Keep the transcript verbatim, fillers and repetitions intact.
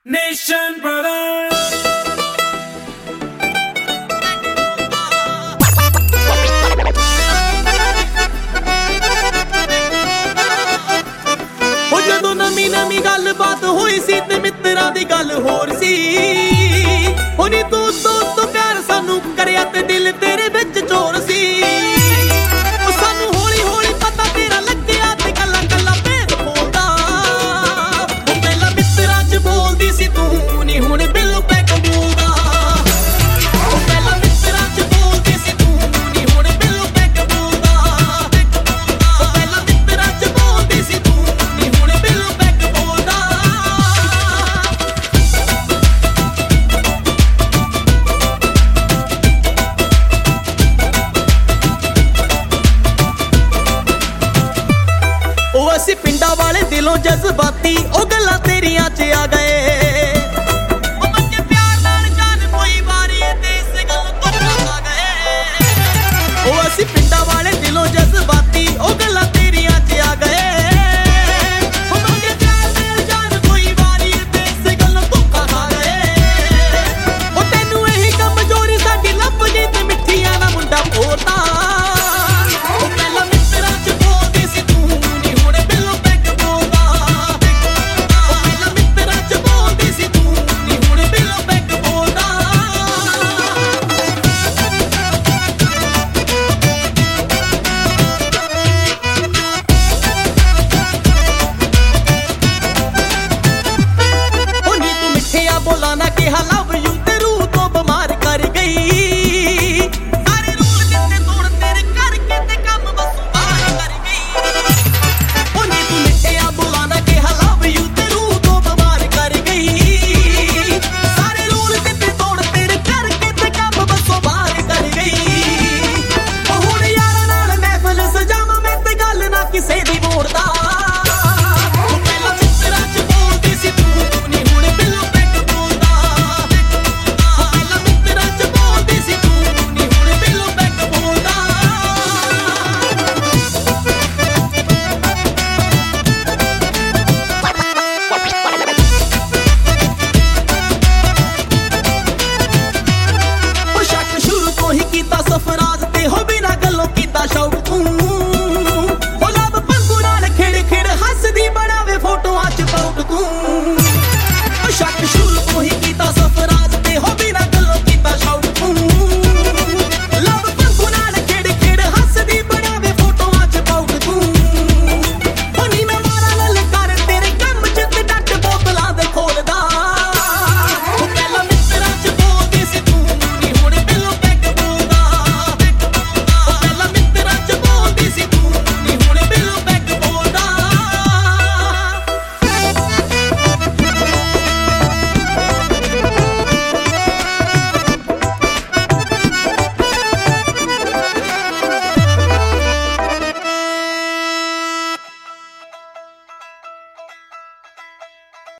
Nation Brothers। ਉਹ ਜਦੋਂ ਨਵੀਂ ਨਵੀਂ ਗੱਲਬਾਤ ਹੋਈ ਸੀ ਤੇ ਮਿੱਤਰਾਂ ਦੀ ਗੱਲ ਹੋਰ ਸੀ। ਉਹ ਨੀ ਤੂੰ ਤੂੰ ਤੂੰ ਪਿਆਰ ਸਾਨੂੰ ਕਰਿਆ ਤੇ ਦਿਲ ਤੇਰੇ ਵਿੱਚ ਚੋਰ ਸੀ। ਉਹ ਸਾਨੂੰ ਹੌਲੀ ਹੌਲੀ ਪਤਾ ਤੇਰਾ ਲੱਗਿਆ ਤੇ ਗੱਲਾਂ ਗੱਲਾਂ ਭੇਦ ਬੋਲਦਾ। ਉਹ ਪਹਿਲਾਂ ਮਿੱਤਰਾਂ 'ਚ ਬੋਲਦੀ ਸੀ ਤੂੰ ਨੀ ਹੁਣ ਬਿੱਲੂ ਪੈ ਕਬੂਲਦਾ। ਉਹ ਪਹਿਲਾਂ ਮਿੱਤਰਾਂ 'ਚ ਬੋਲਦੀ ਸੀ ਤੂੰ ਨੀ ਹੁਣ ਬਿੱਲੂ ਪੈ ਕਬੂਲਦਾ। ਉਹ ਪਹਿਲਾਂ ਮਿੱਤਰਾਂ 'ਚ ਬੋਲਦੀ ਸੀ ਤੂੰ ਨੀ ਹੁਣ ਬਿੱਲੂ ਪੈ ਕਬੂਲਦਾ। ਉਹ ਅਸੀਂ ਪਿੰਡਾਂ ਵਾਲੇ ਦਿਲੋਂ ਜਜ਼ਬਾਤੀ ਉਹ ਗੱਲਾਂ ਤੇਰੀਆਂ 'ਚ ਆ ਗਏ। ਉਹ ਬੱਚੇ ਪਿਆਰ ਨਾਲ ਜਾਨ ਕੋਈ ਵਾਰੀ ਤੇ ਇਸ ਗੱਲ ਤੋਂ ਆ ਗਏ। ਉਹ ਅਸੀਂ ਪਿੰਡਾਂ ਵਾਲੇ ਦਿਲੋਂ ਜਜ਼ਬਾਤੀ ਉਹ ਗੱਲਾਂ ਤੇਰੀਆਂ 'ਚ ਆ ਗਏ। ਉਹ ਬੱਚੇ ਪਿਆਰ ਨਾਲ ਜਾਨ ਕੋਈ ਵਾਰੀ ਤੇ ਇਸ ਗੱਲ ਤੋਂ ਖਾ ਗਏ। ਉਹ ਤੈਨੂੰ ਇਹੀ ਕਮਜ਼ੋਰੀ ਸਾਡੀ ਲੱਭ ਗਈ ਤੇ ਮਿੱਠੀਆਂ ਦਾ ਮੁੰਡਾ ਪੋਤਾ। ਉਹ ਪਹਿਲਾਂ ਮਿੱਤਰਾਂ 'ਚ ਬੋਲਦੀ ਸੀ ਤੂੰ ਨੀ ਹੁਣ ਬਿੱਲੂ ਪੈ ਕਬੂਲਦਾ। ਉਹ ਪਹਿਲਾਂ ਮਿੱਤਰਾਂ 'ਚ ਬੋਲਦੀ ਸੀ ਤੂੰ ਨੀ ਹੁਣ ਬਿੱਲੂ ਪੈ ਕਬੂਲਦਾ। ਉਹ ਨੀ ਤੂੰ ਮਿੱਠਿਆ ਬੋਲਾਂ ਨਾ ਕਿਹਾ ਲਾ